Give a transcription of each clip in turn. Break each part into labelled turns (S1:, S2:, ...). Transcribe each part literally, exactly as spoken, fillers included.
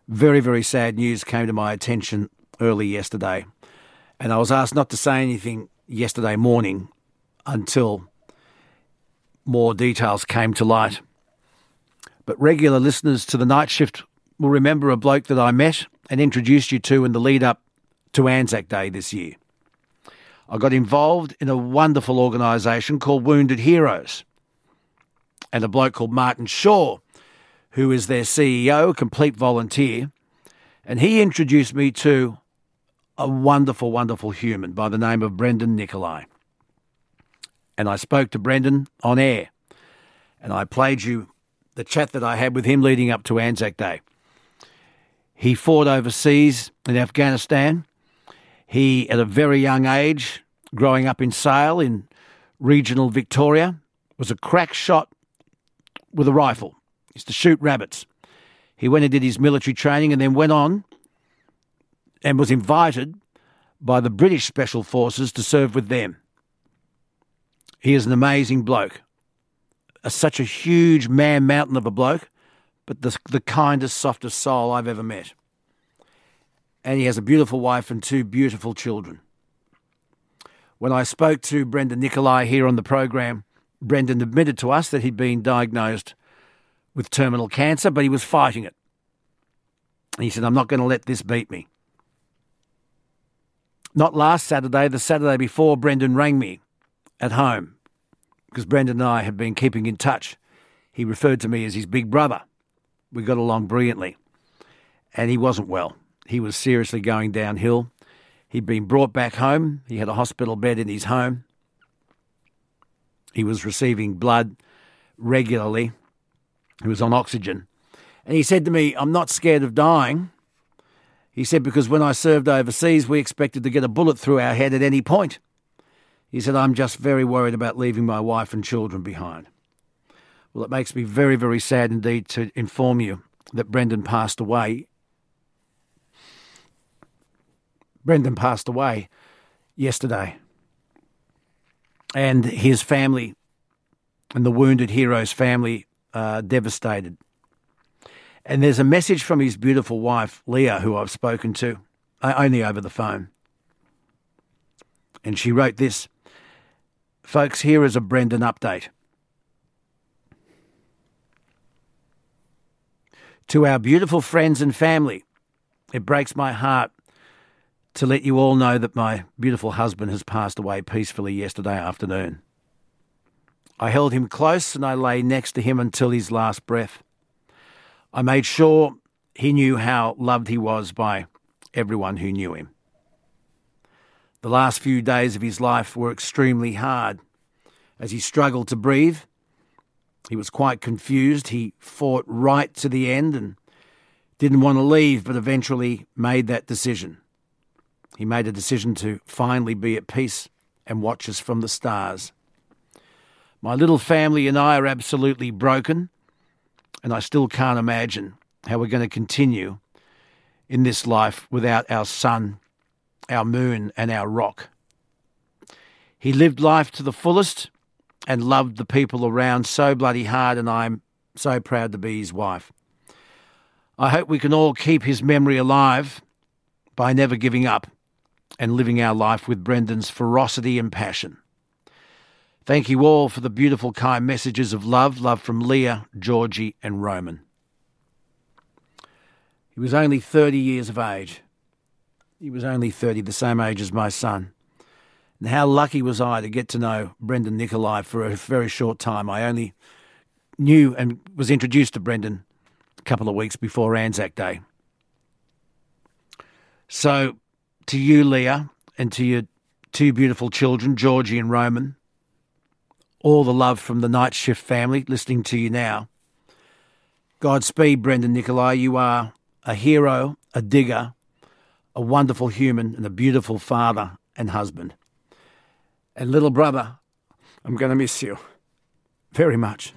S1: very, very sad news came to my attention early yesterday. And I was asked not to say anything yesterday morning until more details came to light. But regular listeners to the Night Shift will remember a bloke that I met and introduced you to in the lead up to Anzac Day this year. I got involved in a wonderful organisation called Wounded Heroes, and a bloke called Martin Shaw, who is their C E O, a complete volunteer, and he introduced me to a wonderful, wonderful human by the name of Brendan Nicolai. And I spoke to Brendan on air, and I played you the chat that I had with him leading up to Anzac Day. He fought overseas in Afghanistan. He, at a very young age, growing up in Sale in regional Victoria, was a crack shot with a rifle. He used to shoot rabbits. He went and did his military training and then went on and was invited by the British Special Forces to serve with them. He is an amazing bloke. A, such a huge man mountain of a bloke, but the, the kindest, softest soul I've ever met. And he has a beautiful wife and two beautiful children. When I spoke to Brendan Nicolai here on the program, Brendan admitted to us that he'd been diagnosed with terminal cancer, but he was fighting it. He said, I'm not going to let this beat me. Not last Saturday, the Saturday before, Brendan rang me at home because Brendan and I had been keeping in touch. He referred to me as his big brother. We got along brilliantly. And he wasn't well. He was seriously going downhill. He'd been brought back home. He had a hospital bed in his home. He was receiving blood regularly. He was on oxygen. And he said to me, I'm not scared of dying. He said, because when I served overseas, we expected to get a bullet through our head at any point. He said, I'm just very worried about leaving my wife and children behind. Well, it makes me very, very sad indeed to inform you that Brendan passed away. Brendan passed away yesterday. And his family and the Wounded Heroes family are devastated. And there's a message from his beautiful wife, Leah, who I've spoken to, only over the phone. And she wrote this, folks, here is a Brendan update. To our beautiful friends and family, it breaks my heart to let you all know that my beautiful husband has passed away peacefully yesterday afternoon. I held him close and I lay next to him until his last breath. I made sure he knew how loved he was by everyone who knew him. The last few days of his life were extremely hard. As he struggled to breathe, he was quite confused. He fought right to the end and didn't want to leave, but eventually made that decision. He made a decision to finally be at peace and watch us from the stars. My little family and I are absolutely broken, and I still can't imagine how we're going to continue in this life without our sun, our moon, and our rock. He lived life to the fullest and loved the people around so bloody hard, and I'm so proud to be his wife. I hope we can all keep his memory alive by never giving up and living our life with Brendan's ferocity and passion. Thank you all for the beautiful, kind messages of love, love from Leah, Georgie and Roman. He was only thirty years of age. He was only thirty, the same age as my son. And how lucky was I to get to know Brendan Nicolai for a very short time. I only knew and was introduced to Brendan a couple of weeks before Anzac Day. So, to you, Leah, and to your two beautiful children, Georgie and Roman, all the love from the Night Shift family listening to you now. Godspeed, Brendan Nicolai. You are a hero, a digger, a wonderful human, and a beautiful father and husband. And little brother, I'm going to miss you very much.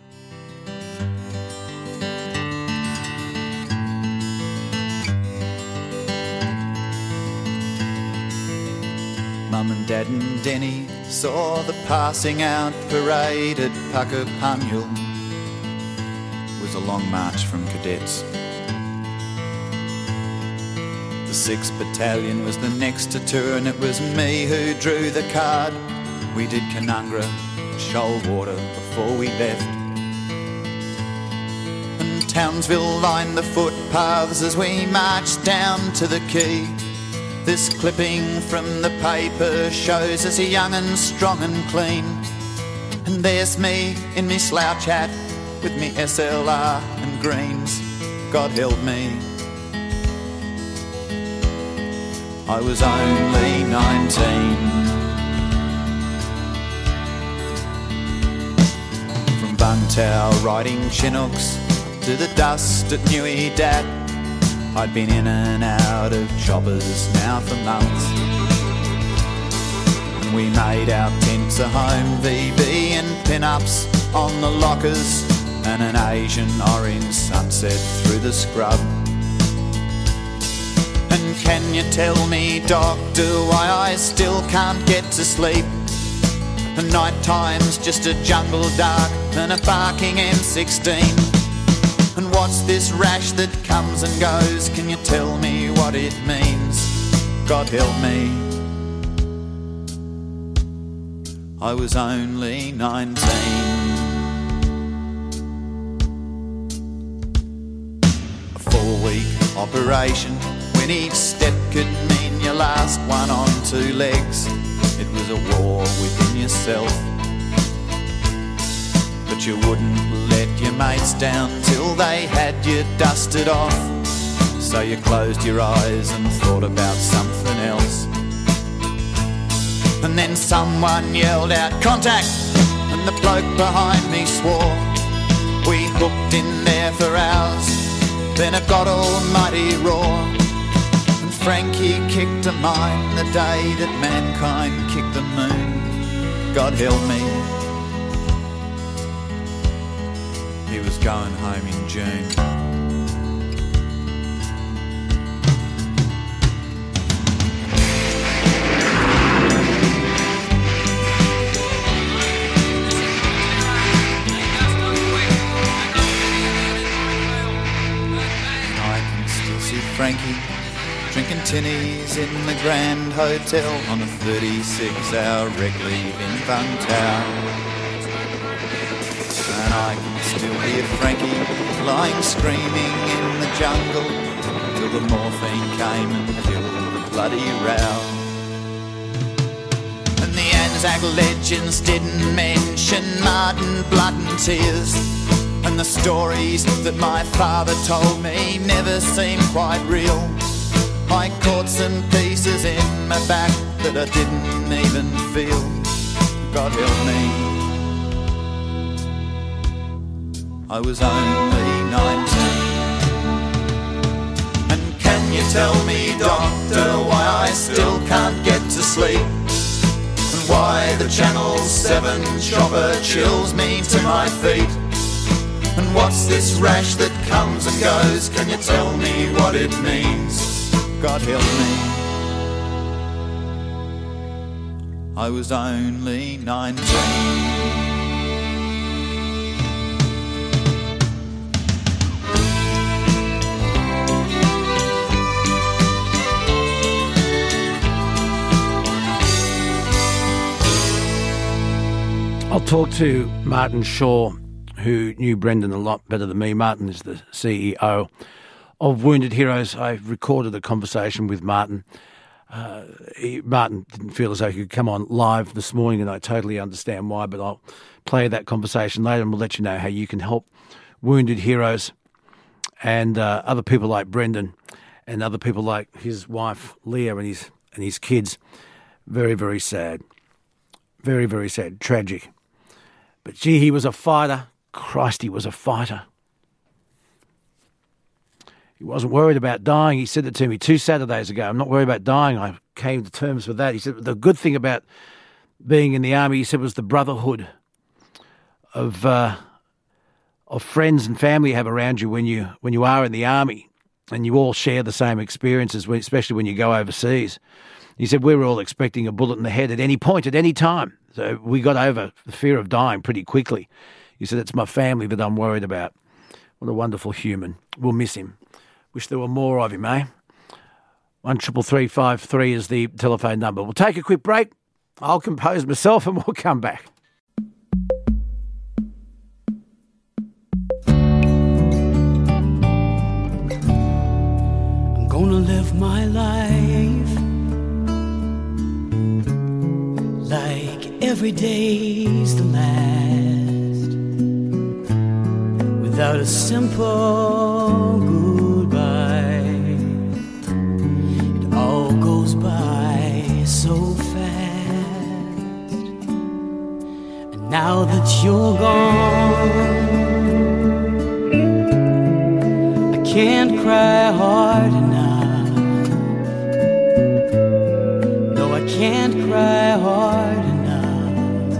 S2: Mum and Dad and Denny saw the passing out parade at Puckapunyal. It was a long march from cadets. The sixth Battalion was the next to tour, and it was me who drew the card. We did Canungra, Shoalwater before we left. And Townsville lined the footpaths as we marched down to the quay. This clipping from the paper shows us young and strong and clean. And there's me in me slouch hat with me S L R and greens. God help me, I was only nineteen. From Bungtow riding Chinooks to the dust at Newey Dat, I'd been in and out of choppers now for months. And we made our tents a home V B and pin-ups on the lockers, and an Asian orange sunset through the scrub. And can you tell me, doctor, why I still can't get to sleep? And night time's just a jungle dark and a barking M sixteen. And what's this rash that comes and goes? Can you tell me what it means? God help me, I was only nineteen. A four-week operation, when each step could mean your last one on two legs. It was a war within yourself, but you wouldn't let your mates down till they had you dusted off. So you closed your eyes and thought about something else. And then someone yelled out, "Contact!" and the bloke behind me swore. We hooked in there for hours, then it got almighty raw. And Frankie kicked a mine the day that mankind kicked the moon. God help me, he was going home in June. Frankie drinking tinnies in the Grand Hotel on a thirty-six hour rec leave in Bungtow. And I can still hear Frankie lying screaming in the jungle till the morphine came and killed the bloody row. And the Anzac legends didn't mention Martin blood and tears. And the stories that my father told me never seemed quite real. I caught some pieces in my back that I didn't even feel. God help me, I was only nineteen. And can you tell me, doctor, why I still can't get to sleep? And why the Channel seven chopper chills me to my feet? And what's this rash that comes and goes? Can you tell me what it means? God help me, I was only nineteen.
S1: I'll talk to Martin Shaw, who knew Brendan a lot better than me. Martin is the C E O of Wounded Heroes. I recorded a conversation with Martin. Uh, he, Martin didn't feel as though he could come on live this morning, and I totally understand why, but I'll play that conversation later and we'll let you know how you can help Wounded Heroes and uh, other people like Brendan and other people like his wife Leah and his, and his kids. Very, very sad. Very, very sad. Tragic. But gee, he was a fighter. Christ, he was a fighter. He wasn't worried about dying. He said it to me two Saturdays ago. I'm not worried about dying. I came to terms with that. He said the good thing about being in the army, he said, was the brotherhood of uh, of friends and family you have around you when you when you are in the army, and you all share the same experiences, especially when you go overseas. He said we were all expecting a bullet in the head at any point, at any time. So we got over the fear of dying pretty quickly. He said, it's my family that I'm worried about. What a wonderful human. We'll miss him. Wish there were more of him, eh? One triple three five three is the telephone number. We'll take a quick break. I'll compose myself and we'll come back.
S3: I'm gonna live my life like every day's the last, without a simple goodbye. It all goes by so fast, and now that you're gone, I can't cry hard enough. No, I can't cry hard enough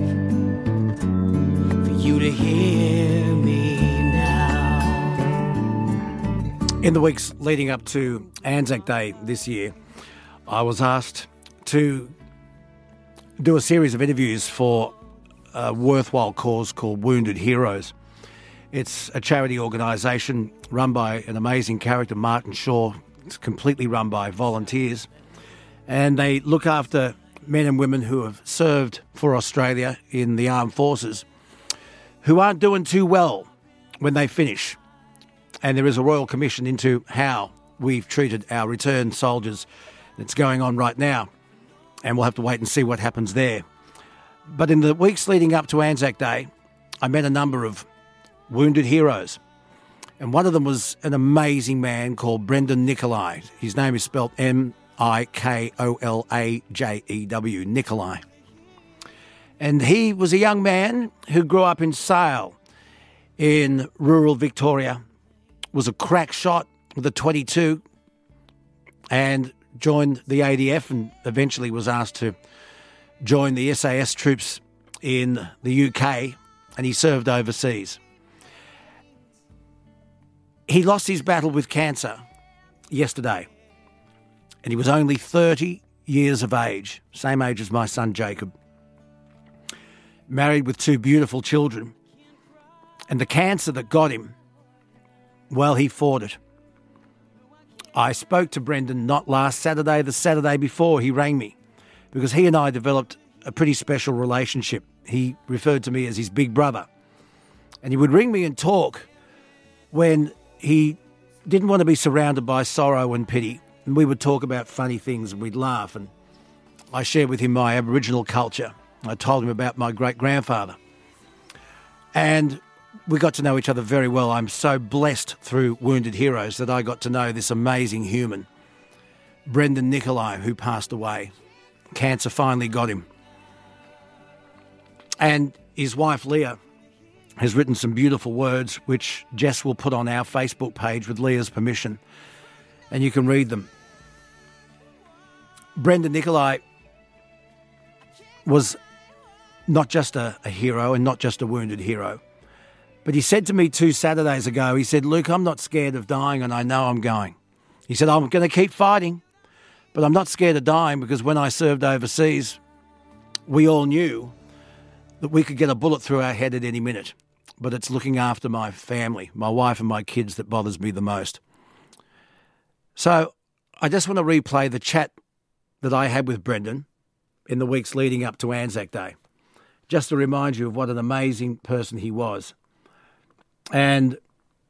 S3: for you to hear me now.
S1: In the weeks leading up to Anzac Day this year, I was asked to do a series of interviews for a worthwhile cause called Wounded Heroes. It's a charity organisation run by an amazing character, Martin Shaw. It's completely run by volunteers. And they look after men and women who have served for Australia in the armed forces who aren't doing too well when they finish. And there is a Royal Commission into how we've treated our returned soldiers. It's going on right now. And we'll have to wait and see what happens there. But in the weeks leading up to Anzac Day, I met a number of wounded heroes. And one of them was an amazing man called Brendan Nikolai. His name is spelled M I K O L A J E W, Nikolai. And he was a young man who grew up in Sale in rural Victoria, was a crack shot with a twenty-two and joined the A D F and eventually was asked to join the S A S troops in the U K, and he served overseas. He lost his battle with cancer yesterday, and he was only thirty years of age, same age as my son Jacob, married with two beautiful children. And the cancer that got him, well, he fought it. I spoke to Brendan not last Saturday, the Saturday before. He rang me because he and I developed a pretty special relationship. He referred to me as his big brother. And he would ring me and talk when he didn't want to be surrounded by sorrow and pity. And we would talk about funny things and we'd laugh. And I shared with him my Aboriginal culture. I told him about my great-grandfather. And we got to know each other very well. I'm so blessed through Wounded Heroes that I got to know this amazing human, Brendan Nikolai, who passed away. Cancer finally got him. And his wife, Leah, has written some beautiful words, which Jess will put on our Facebook page with Leah's permission, and you can read them. Brendan Nikolai was not just a, a hero and not just a wounded hero, but he said to me two Saturdays ago, he said, Luke, I'm not scared of dying and I know I'm going. He said, I'm going to keep fighting, but I'm not scared of dying because when I served overseas, we all knew that we could get a bullet through our head at any minute. But it's looking after my family, my wife and my kids that bothers me the most. So I just want to replay the chat that I had with Brendan in the weeks leading up to Anzac Day, just to remind you of what an amazing person he was. And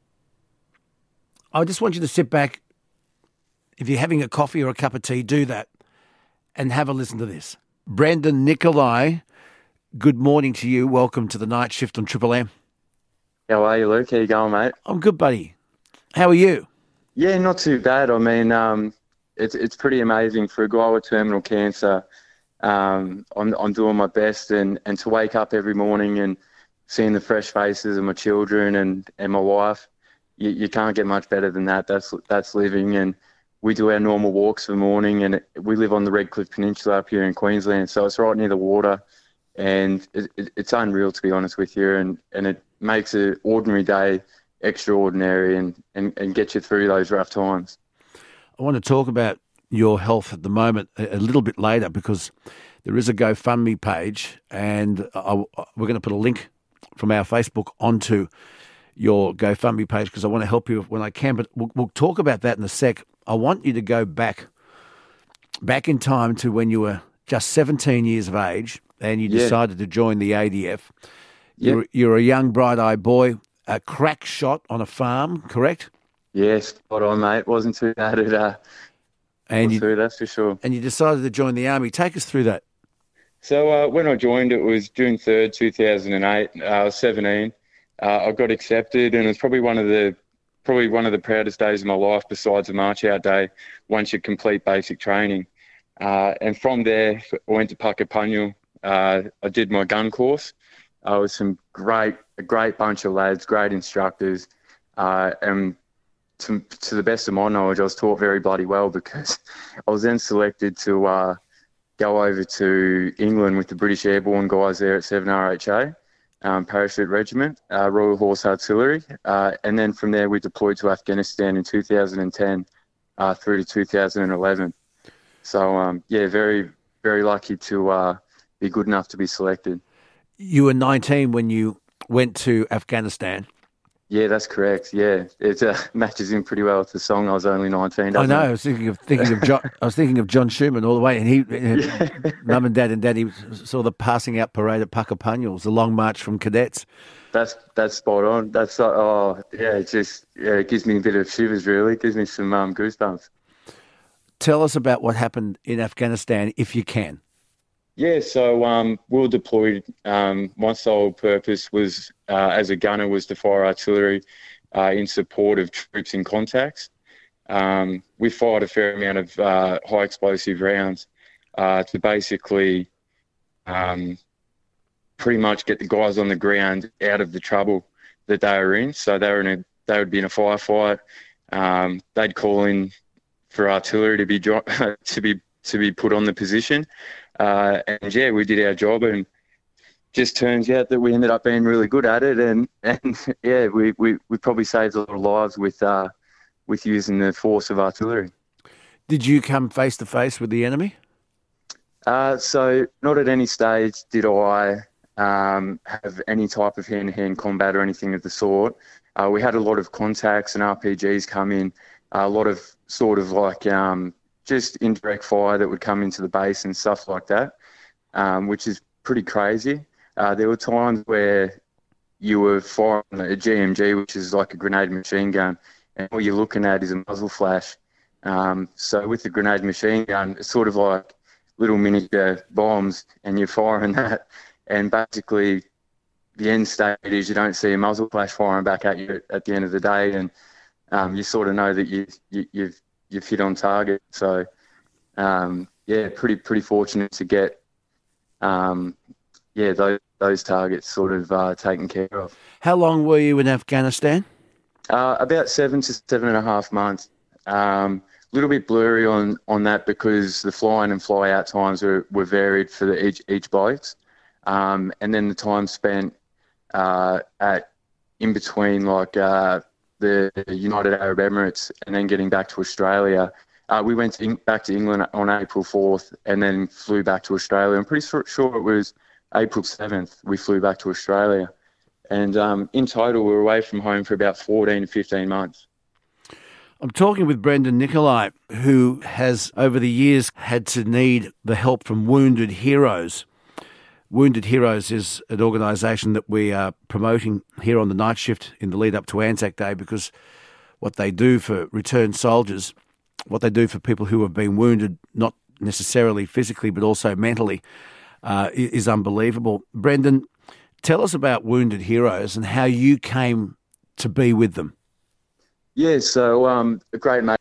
S1: I just want you to sit back. If you're having a coffee or a cup of tea, do that and have a listen to this. Brendan Nikolai, good morning to you. Welcome to the night shift on Triple M.
S4: How are you, Luke? How you going, mate?
S1: I'm good, buddy. How are you?
S4: Yeah, not too bad. I mean, um, it's it's pretty amazing for a guy with terminal cancer. Um, I'm I'm doing my best, and, and to wake up every morning and seeing the fresh faces of my children and, and my wife, you, you can't get much better than that. That's that's living. And we do our normal walks for the morning, and it, we live on the Redcliffe Peninsula up here in Queensland, so it's right near the water, and it, it, it's unreal, to be honest with you, and, and it makes an ordinary day extraordinary and, and, and get you through those rough times.
S1: I want to talk about your health at the moment a, a little bit later because there is a GoFundMe page, and I, we're going to put a link from our Facebook onto your GoFundMe page because I want to help you when I can, but we'll, we'll talk about that in a sec. I want you to go back back in time to when you were just seventeen years of age and you
S4: Yeah.
S1: decided to join the A D F.
S4: Yep.
S1: You're, you're a young, bright-eyed boy, a crack shot on a farm, correct?
S4: Yeah, spot on, mate. Wasn't too bad at uh,
S1: And you,
S4: through, that's for sure.
S1: and you decided to join the army. Take us through that.
S4: So uh, when I joined, it was June third, two thousand eight. Uh, I was seventeen. Uh, I got accepted, and it's probably one of the probably one of the proudest days of my life, besides a march out day, once you complete basic training. Uh, and from there, I went to Puckapunyal. Uh, I did my gun course. Uh, with some great, a great bunch of lads, great instructors, uh, and to, to the best of my knowledge, I was taught very bloody well, because I was then selected to uh, go over to England with the British Airborne guys there at seven R H A, um, Parachute Regiment, uh, Royal Horse Artillery, uh, and then from there we deployed to Afghanistan in two thousand ten uh, through to two thousand eleven. So um, yeah, very, very lucky to uh, be good enough to be selected.
S1: You were nineteen when you went to Afghanistan.
S4: Yeah, that's correct. Yeah, it uh, matches in pretty well with the song. I was only nineteen.
S1: I
S4: doesn't
S1: know.
S4: it?
S1: I was thinking of thinking of John. I was thinking of John Schumann all the way, and he,
S4: Yeah.
S1: mum and dad and daddy saw the passing out parade at Puckapunyal. It was a long march from cadets.
S4: That's that's spot on. That's uh, oh yeah, it just yeah, it gives me a bit of shivers. Really, it gives me some um, goosebumps.
S1: Tell us about what happened in Afghanistan, if you can.
S4: Yeah, so um, we were deployed. Um, my sole purpose was, uh, as a gunner, was to fire artillery uh, in support of troops in contacts. Um, we fired a fair amount of uh, high explosive rounds uh, to basically um, pretty much get the guys on the ground out of the trouble that they were in. So they were in a, they would be in a firefight. Um, they'd call in for artillery to be dro- to be to be put on the position. Uh, and yeah, we did our job, and just turns out that we ended up being really good at it. And, and yeah, we, we, we probably saved a lot of lives with uh, with using the force of artillery.
S1: Did you come face to face with the enemy?
S4: Uh, so not at any stage did I um, have any type of hand-to-hand combat or anything of the sort. Uh, we had a lot of contacts and R P Gs come in, a lot of sort of like um, just indirect fire that would come into the base and stuff like that, um, which is pretty crazy. Uh, there were times where you were firing a G M G, which is like a grenade machine gun, and all you're looking at is a muzzle flash. Um, so with the grenade machine gun, it's sort of like little miniature bombs, and you're firing that, and basically the end state is you don't see a muzzle flash firing back at you at the end of the day, and um, you sort of know that you, you, you've you've hit on target. So um, yeah, pretty pretty fortunate to get um, yeah those those targets sort of uh, taken care of.
S1: How long were you in Afghanistan?
S4: Uh, about seven to seven and a half months. Um, a little bit blurry on, on that because the fly-in and fly-out times were, were varied for the, each each base. Um, and then the time spent uh, at in between like uh, the United Arab Emirates and then getting back to Australia. Uh, we went to in, back to England on April fourth and then flew back to Australia. I'm pretty sure it was April seventh we flew back to Australia. And um, in total, we were away from home for about fourteen to fifteen months.
S1: I'm talking with Brendan Nicolai, who has over the years had to need the help from Wounded Heroes. Wounded Heroes is an organisation that we are promoting here on the night shift in the lead up to Anzac Day, because what they do for returned soldiers, what they do for people who have been wounded, not necessarily physically but also mentally, uh, is unbelievable. Brendan, tell us about Wounded Heroes and how you came to be with them.
S4: Yeah, so um, a great mate,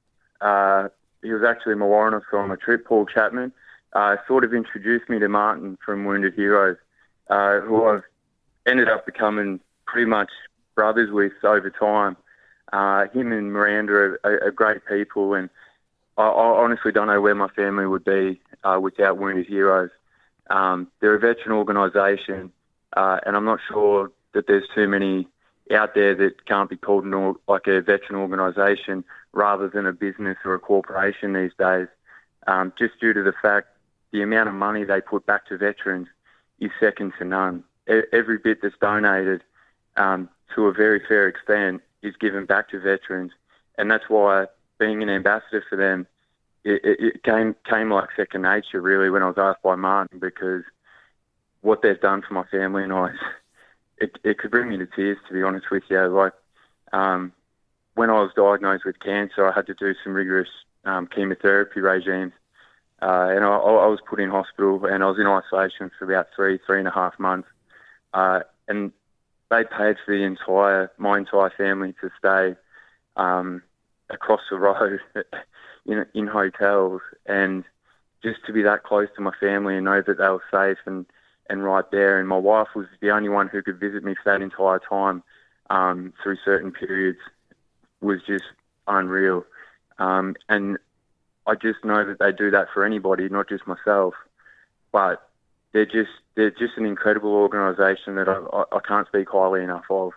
S4: uh, he was actually my warrant officer on my trip, Paul Chapman, uh, sort of introduced me to Martin from Wounded Heroes, uh, who I've ended up becoming pretty much brothers with over time. Uh, him and Miranda are, are, are great people, and I, I honestly don't know where my family would be uh, without Wounded Heroes. Um, they're a veteran organisation, uh, and I'm not sure that there's too many out there that can't be called an, like a veteran organisation rather than a business or a corporation these days, um, just due to the fact the amount of money they put back to veterans is second to none. E- every bit that's donated, um, to a very fair extent, is given back to veterans, and that's why being an ambassador for them it, it, it came came like second nature, really, when I was asked by Martin, because what they've done for my family and I, it, it could bring me to tears, to be honest with you. Like, um, when I was diagnosed with cancer, I had to do some rigorous um, chemotherapy regimes. Uh, and I, I was put in hospital, and I was in isolation for about three, three and a half months. Uh, and they paid for the entire, my entire family to stay um, across the road in in hotels, and just to be that close to my family and know that they were safe and, and right there. And my wife was the only one who could visit me for that entire time um, through certain periods was just unreal. Um, and I just know that they do that for anybody, not just myself. But they're just they're just an incredible organisation that I, I, I can't speak highly enough of.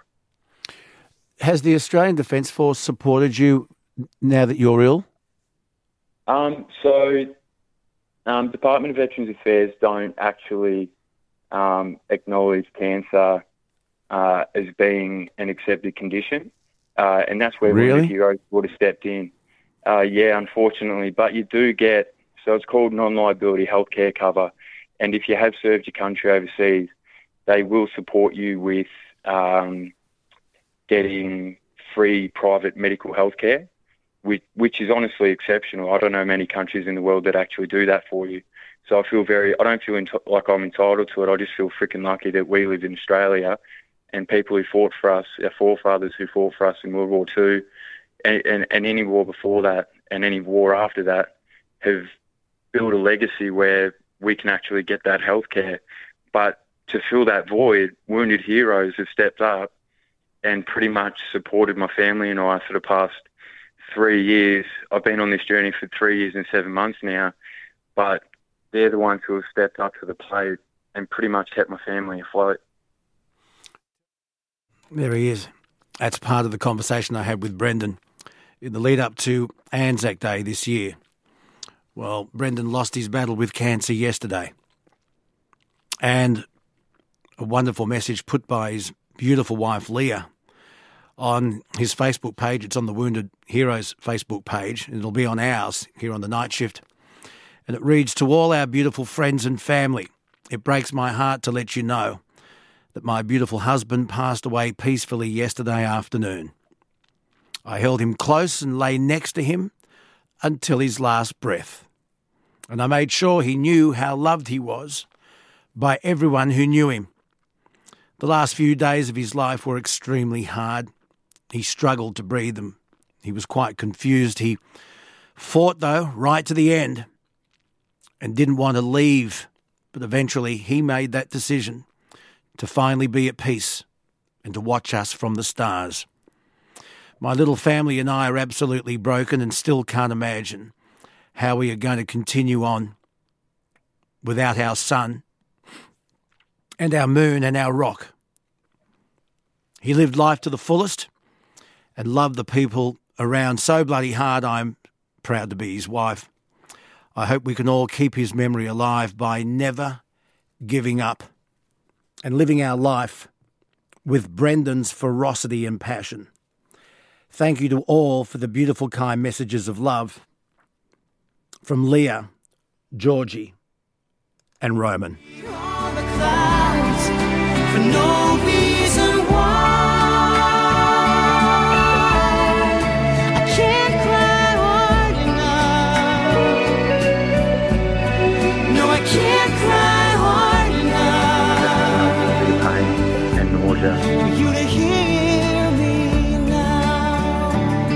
S1: Has the Australian Defence Force supported you now that you're ill?
S4: Um, so, um, Department of Veterans Affairs don't actually um, acknowledge cancer uh, as being an accepted condition, uh, and that's where
S1: Really?
S4: Wounded Heroes would have stepped in. Uh, yeah, unfortunately, but you do get, so it's called non-liability healthcare cover, and if you have served your country overseas, they will support you with um, getting free private medical healthcare, which, which is honestly exceptional. I don't know many countries in the world that actually do that for you. So I feel very, I don't feel ent- like I'm entitled to it. I just feel freaking lucky that we live in Australia, and people who fought for us, our forefathers who fought for us in World War Two, and, and, and any war before that and any war after that, have built a legacy where we can actually get that healthcare. But to fill that void, Wounded Heroes have stepped up and pretty much supported my family and I for the past three years. I've been on this journey for three years and seven months now, but they're the ones who have stepped up to the plate and pretty much kept my family afloat.
S1: There he is. That's part of the conversation I had with Brendan in the lead up to Anzac Day this year. Well, Brendan lost his battle with cancer yesterday. And a wonderful message put by his beautiful wife, Leah, on his Facebook page. It's on the Wounded Heroes Facebook page. It'll be on ours here on the night shift. And it reads, "To all our beautiful friends and family, it breaks my heart to let you know that my beautiful husband passed away peacefully yesterday afternoon. I held him close and lay next to him until his last breath. And I made sure he knew how loved he was by everyone who knew him. The last few days of his life were extremely hard. He struggled to breathe them. He was quite confused. He fought, though, right to the end and didn't want to leave. But eventually he made that decision to finally be at peace and to watch us from the stars. My little family and I are absolutely broken and still can't imagine how we are going to continue on without our sun and our moon and our rock. He lived life to the fullest and loved the people around so bloody hard. I'm proud to be his wife. I hope we can all keep his memory alive by never giving up and living our life with Brendan's ferocity and passion. Thank you to all for the beautiful, kind messages of love from Leah, Georgie, and Roman."
S3: On the clouds for no reason why. I can't cry hard enough. No, I can't cry hard enough.
S4: Pain and nausea.
S3: For you to hear me now.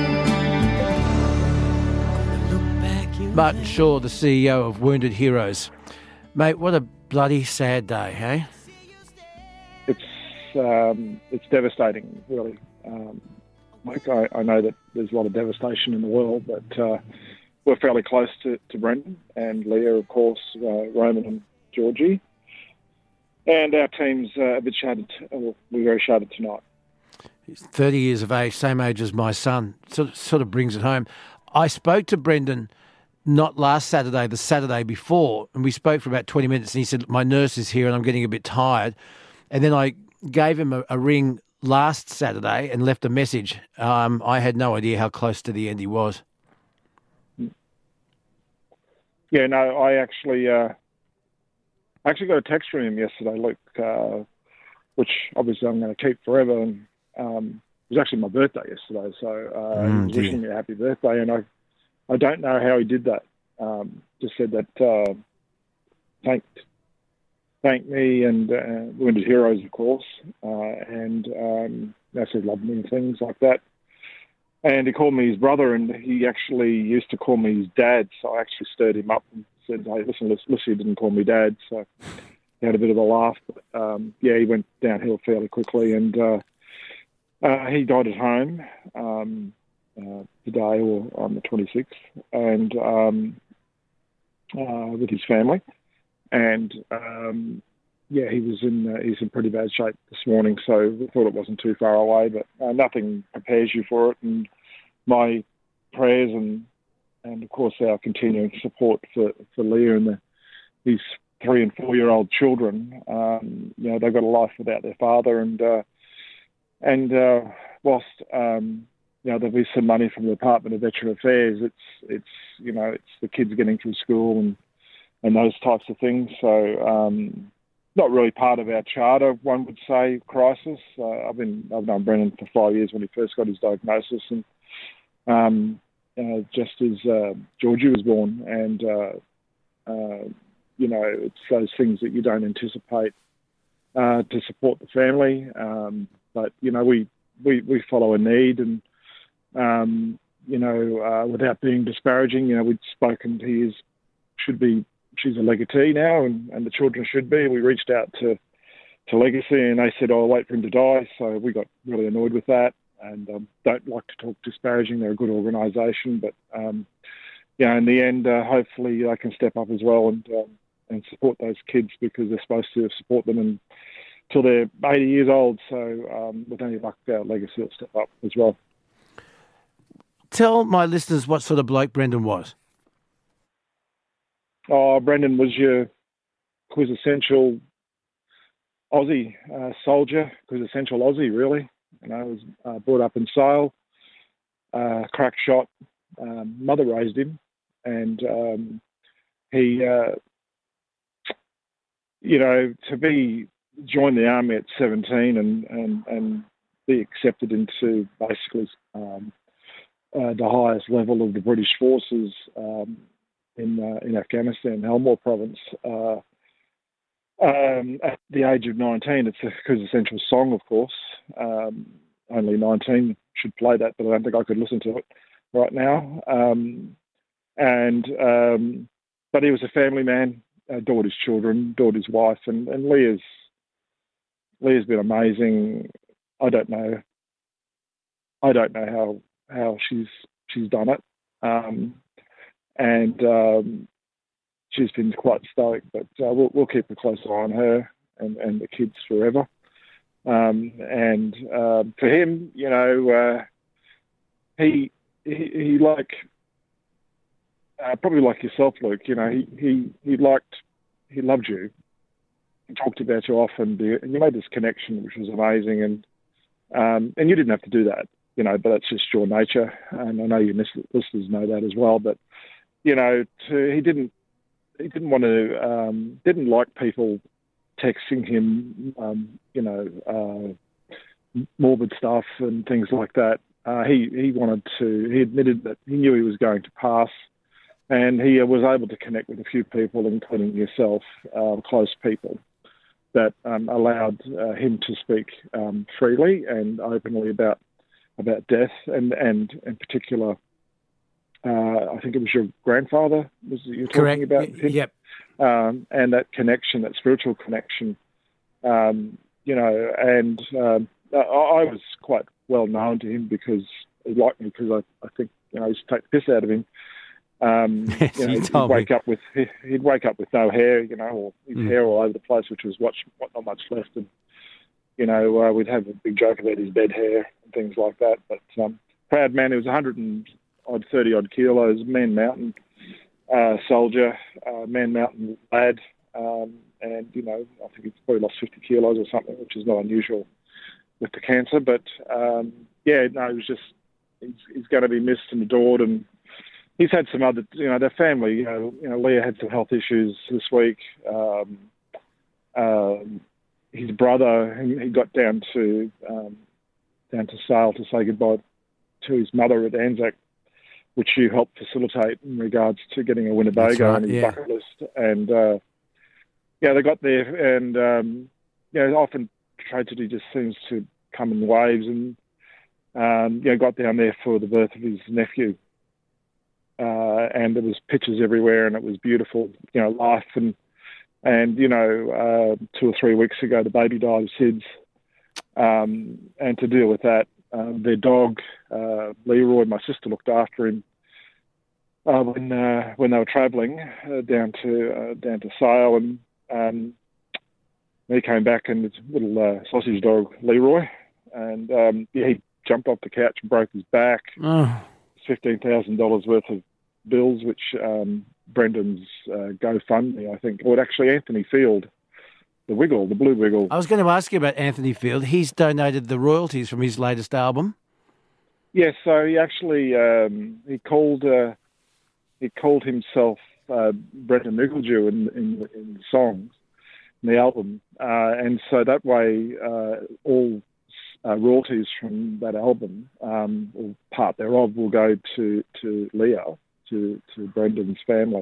S3: Gonna look back in
S1: Martin Shaw, the C E O of Wounded Heroes. Mate, what a bloody sad day, hey?
S5: It's um, it's devastating, really. Um, Mike, I, I know that there's a lot of devastation in the world, but uh, we're fairly close to, to Brendan and Leah, of course, uh, Roman and Georgie. And our team's uh, a bit shattered. Well, we're very shattered tonight.
S1: He's thirty years of age, same age as my son. Sort of, sort of brings it home. I spoke to Brendan not last Saturday, the Saturday before, and we spoke for about twenty minutes, and he said, "My nurse is here and I'm getting a bit tired." And then I gave him a, a ring last Saturday and left a message. Um, I had no idea how close to the end he was.
S5: yeah, no, I actually, uh, I actually got a text from him yesterday, Luke, uh, which obviously I'm going to keep forever. And um, it was actually my birthday yesterday, so uh,
S1: Mm,
S5: he was
S1: dear.
S5: wishing me a happy birthday, and I, I don't know how he did that. Um, just said that uh, thanked, thanked me and uh, Wounded Heroes, of course, uh, and um, I said loved me and things like that. And he called me his brother, and he actually used to call me his dad. So I actually stirred him up and said, "Hey, listen, Lucy didn't call me dad." So he had a bit of a laugh. But, um, yeah, he went downhill fairly quickly, and uh, uh, he died at home um, uh, today, or on the twenty-sixth, and um, uh, with his family. And um, yeah, he was in uh, he's in pretty bad shape this morning, so we thought it wasn't too far away, but uh, nothing prepares you for it. And my prayers and and of course our continuing support for, for Leah and the, his three and four year old children. Um, you know, they've got a life without their father, and uh, and uh, whilst um, you know there'll be some money from the Department of Veteran Affairs, it's it's you know it's the kids getting through school and and those types of things. So. Um, Not really part of our charter, one would say, crisis. Uh, I've been I've known Brendan for five years when he first got his diagnosis, and um, uh, just as uh, Georgie was born, and uh, uh, you know, it's those things that you don't anticipate uh, to support the family. Um, but you know, we, we we follow a need, and um, you know, uh, without being disparaging, you know, we'd spoken. He is should be. She's a legatee now, and, and the children should be. We reached out to, to Legacy, and they said, "Oh, I'll wait for him to die." So we got really annoyed with that, and um, don't like to talk disparaging. They're a good organisation, but um, yeah, in the end, uh, hopefully they can step up as well and um, and support those kids, because they're supposed to support them until they're eighty years old. So um, with any luck, uh, Legacy will step up as well.
S1: Tell my listeners what sort of bloke Brendan was.
S5: Oh, Brendan was your quintessential Aussie uh, soldier, quintessential Aussie, really. You know, was uh, brought up in Sale, uh, crack shot. Um, mother raised him, and um, he, uh, you know, to be join the army at seventeen and and and be accepted into basically um, uh, the highest level of the British forces. Um, in uh, in Afghanistan, Helmore province, uh, um, at the age of nineteen. It's a quintessential song, of course. Um, only nineteen should play that, but I don't think I could listen to it right now. Um, and um, but he was a family man, adored his children, adored his wife, and, and Leah's Leah's been amazing. I don't know. I don't know how how she's she's done it. Um, And um, she's been quite stoic, but uh, we'll, we'll keep a close eye on her and, and the kids forever. Um, and uh, for him, you know, uh, he, he he like uh, probably like yourself, Luke. You know, he he he liked he loved you. He talked about you often, and you made this connection, which was amazing. And um, and you didn't have to do that, you know, but that's just your nature. And I know your listeners know that as well, but. You know, to, he didn't he didn't want to um, didn't like people texting him, um, you know, uh, morbid stuff and things like that. Uh, he he wanted to. He admitted that he knew he was going to pass, and he was able to connect with a few people, including yourself, uh, close people, that um, allowed uh, him to speak um, freely and openly about about death, and and in particular. Uh, I think it was your grandfather was you were talking
S1: Correct.
S5: about him?
S1: Yep.
S5: Um, and that connection, that spiritual connection, um, you know, and um, I, I was quite well known to him because he liked me because I, I think, you know, I used to take the piss out of him. Um,
S1: Yes,
S5: you know,
S1: you
S5: he'd
S1: told
S5: wake
S1: me.
S5: up with he'd wake up with no hair, you know, or his
S1: Mm.
S5: hair all over the place, which was what, what not much left, and you know, uh, we'd have a big joke about his dead hair and things like that. But um, proud man, he was one hundred and odd thirty odd kilos, Man Mountain uh, soldier, uh, Man Mountain lad, um, and you know, I think he's probably lost fifty kilos or something, which is not unusual with the cancer. But um, yeah, no, it was just he's, he's going to be missed and adored, and he's had some other, you know, their family, you know, you know, Leah had some health issues this week. Um, um, his brother, he, he got down to um, down to Sale to say goodbye to his mother at Anzac, which you helped facilitate in regards to getting a Winnebago
S1: right,
S5: on his
S1: yeah.
S5: bucket list. And, uh, yeah, they got there, and, um, you know, often tragedy just seems to come in waves, and, um, you know, got down there for the birth of his nephew. Uh, and there was pictures everywhere, and it was beautiful, you know, life. And, and you know, uh, two or three weeks ago, the baby died of SIDS. Um, and to deal with that, uh, their dog, uh, Leroy, my sister looked after him uh, when uh, when they were travelling uh, down to uh, down to Sale, and um, he came back, and his little uh, sausage dog, Leroy, and um, yeah, he jumped off the couch and broke his back.
S1: Oh.
S5: fifteen thousand dollars worth of bills, which um, Brendan's uh, GoFundMe, I think, or actually Anthony Field, the Wiggle, the Blue Wiggle.
S1: I was going to ask you about Anthony Field. He's donated the royalties from his latest album.
S5: Yes, so he actually um, he called uh, he called himself uh, Brendan Nicholdew in, in in the songs, in the album, uh, and so that way uh, all uh, royalties from that album, um, or part thereof, will go to to Leah, to to Brendan's family.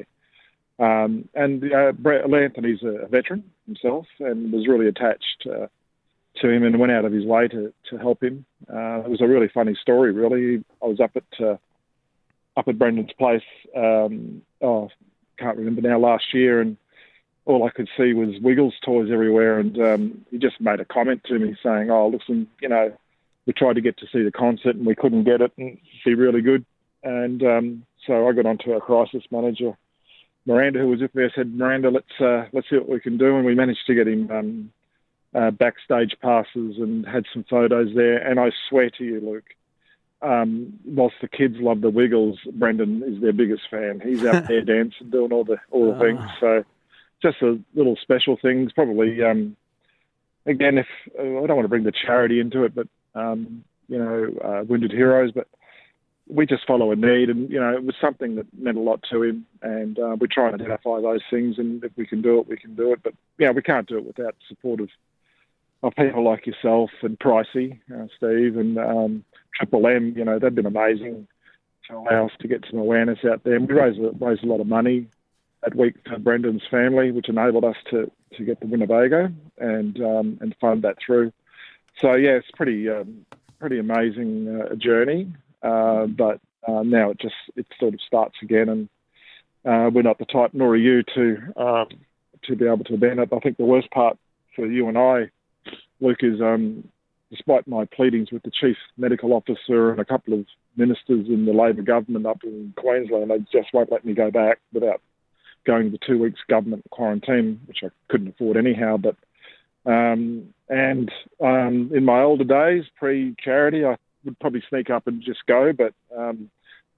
S5: Um, and uh, Anthony's a veteran himself, and was really attached uh, to him, and went out of his way to, to help him. Uh, it was a really funny story, really. I was up at uh, up at Brendan's place, um, oh, can't remember now, last year, and all I could see was Wiggles toys everywhere, and um, he just made a comment to me saying, oh, listen, you know, we tried to get to see the concert and we couldn't get it, and it'd be really good. And um, so I got onto our crisis manager, Miranda, who was with me. I said, Miranda, let's uh, let's see what we can do. And we managed to get him um, uh, backstage passes and had some photos there. And I swear to you, Luke, um, whilst the kids love the Wiggles, Brendan is their biggest fan. He's out there dancing, doing all the all the things. So just a little special things. Probably, um, again, if uh, I don't want to bring the charity into it, but um, you know, uh, Wounded Heroes, but we just follow a need, and, you know, it was something that meant a lot to him, and uh, we try and identify those things, and if we can do it, we can do it. But, yeah, we can't do it without the support of, of people like yourself and Pricey, uh, Steve, and um, Triple M. You know, they've been amazing to allow us to get some awareness out there. And we raised, raised a lot of money that week for Brendan's family, which enabled us to, to get the Winnebago and um, and fund that through. So, yeah, it's pretty, um, pretty amazing uh, journey. Uh, but uh, now it just it sort of starts again, and uh, we're not the type, nor are you, to um, to be able to abandon it. I think the worst part for you and I, Luke, is um, despite my pleadings with the chief medical officer and a couple of ministers in the Labor government up in Queensland, they just won't let me go back without going to two weeks government quarantine, which I couldn't afford anyhow. But um, and um, in my older days, pre-charity, I would probably sneak up and just go, but um,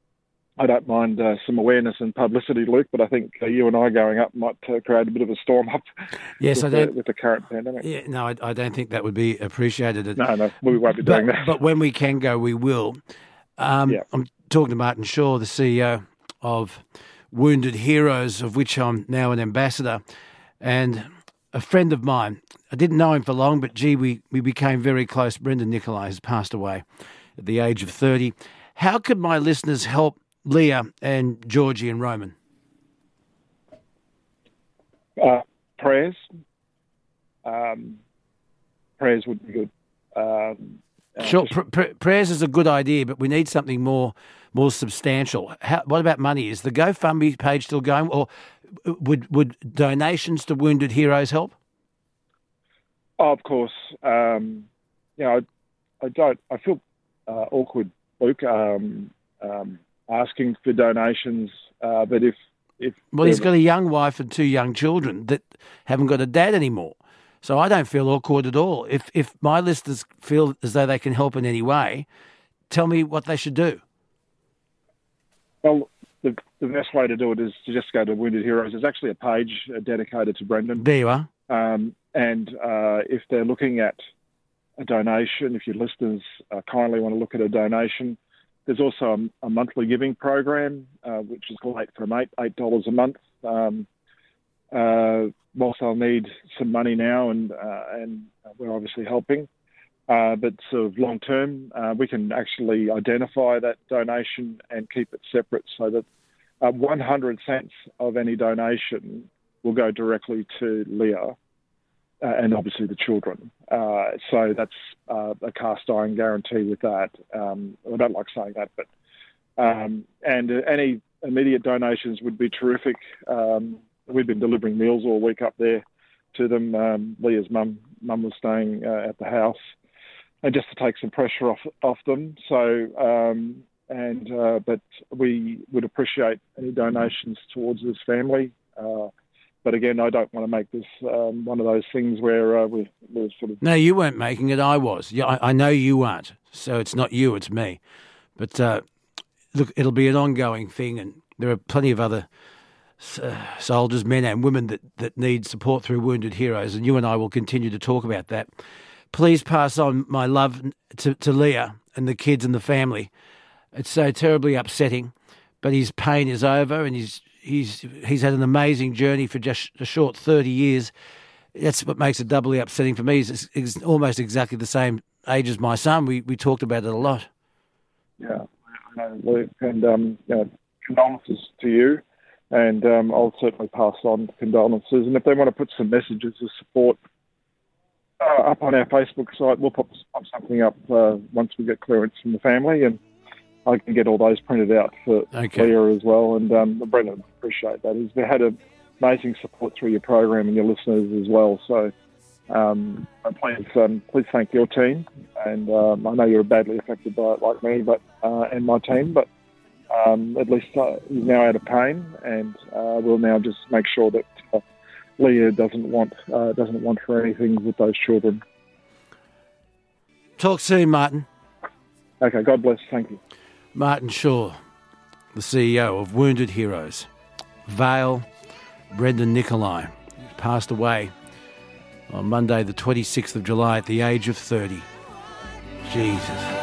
S5: I don't mind uh, some awareness and publicity, Luke, but I think uh, you and I going up might uh, create a bit of a storm up
S1: yes,
S5: with,
S1: I don't,
S5: the, with the current pandemic.
S1: Yeah, no, I, I don't think that would be appreciated.
S5: No, no, we won't be
S1: but,
S5: doing that.
S1: But when we can go, we will. Um,
S5: yeah.
S1: I'm talking to Martin Shaw, the C E O of Wounded Heroes, of which I'm now an ambassador, and a friend of mine. I didn't know him for long, but gee, we, we became very close. Brendan Nicolai has passed away at the age of thirty. How could my listeners help Leah and Georgie and Roman?
S5: Uh, prayers. Um, prayers would be good. Um, uh,
S1: Sure,
S5: just,
S1: pr- pr- prayers is a good idea, but we need something more more substantial. How, what about money? Is the GoFundMe page still going, or would would donations to Wounded Heroes help?
S5: oh, of course. Um, you know, I, I don't. I feel uh, awkward, Luke, um, um, asking for donations. Uh, but if if
S1: well, he's got a young wife and two young children that haven't got a dad anymore. So I don't feel awkward at all. If if my listeners feel as though they can help in any way, tell me what they should do.
S5: Well, the, the best way to do it is to just go to Wounded Heroes. There's actually a page uh, dedicated to Brendan.
S1: There you are.
S5: Um, and uh, if they're looking at a donation, if your listeners uh, kindly want to look at a donation, there's also a, a monthly giving program, uh, which is great from eight eight dollars a month. Um, uh, whilst I'll need some money now, and uh, and we're obviously helping, uh, but sort of long term, uh, we can actually identify that donation and keep it separate, so that uh, one hundred cents of any donation will go directly to Leah. Uh, and obviously the children. Uh, so that's uh, a cast iron guarantee with that. Um, I don't like saying that, but um, and uh, any immediate donations would be terrific. Um, we've been delivering meals all week up there to them. Um, Leah's mum mum was staying uh, at the house, and just to take some pressure off off them. So um, and uh, but we would appreciate any donations towards this family. Uh, But again, I don't want to make this um, one of those things where uh, we, we're sort of...
S1: No, you weren't making it. I was. Yeah, I, I know you aren't. So it's not you, it's me. But uh, look, it'll be an ongoing thing, and there are plenty of other uh, soldiers, men and women, that, that need support through Wounded Heroes, and you and I will continue to talk about that. Please pass on my love to, to Leah and the kids and the family. It's so terribly upsetting, but his pain is over, and he's He's he's had an amazing journey for just a short thirty years. That's what makes it doubly upsetting for me. He's, he's almost exactly the same age as my son. We we talked about it a lot.
S5: Yeah, I know, Luke, and um, you know, condolences to you, and um, I'll certainly pass on condolences. And if they want to put some messages of support uh, up on our Facebook site, we'll pop, pop something up uh, once we get clearance from the family, and I can get all those printed out for
S1: okay.
S5: Leah as well. And um, Brendan, appreciate that. He's had a, amazing support through your program and your listeners as well. So um, please, um, please thank your team. And um, I know you're badly affected by it, like me, but uh, and my team. But um, at least uh, he's now out of pain, and uh, we'll now just make sure that uh, Leah doesn't want uh, doesn't want for anything with those children.
S1: Talk soon, Martin.
S5: Okay, God bless. Thank you.
S1: Martin Shaw, the C E O of Wounded Heroes. Vale Brendan Nicolai passed away on Monday the twenty-sixth of July at the age of thirty. Jesus.